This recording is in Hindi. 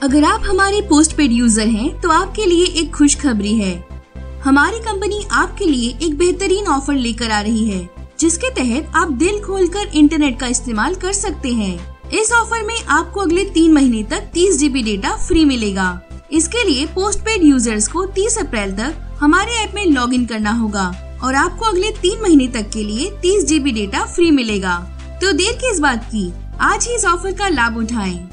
अगर आप हमारे पोस्ट पेड यूजर हैं तो आपके लिए एक खुशखबरी है। हमारी कंपनी आपके लिए एक बेहतरीन ऑफर लेकर आ रही है, जिसके तहत आप दिल खोलकर इंटरनेट का इस्तेमाल कर सकते हैं। इस ऑफर में आपको अगले 3 महीने तक 30 GB डेटा फ्री मिलेगा। इसके लिए पोस्ट पेड यूजर्स को 30 अप्रैल तक हमारे ऐप में लॉग इन करना होगा और आपको अगले 3 महीने तक के लिए 30 GB डेटा फ्री मिलेगा। तो देर किस बात की, आज ही इस ऑफर का लाभ उठाएं।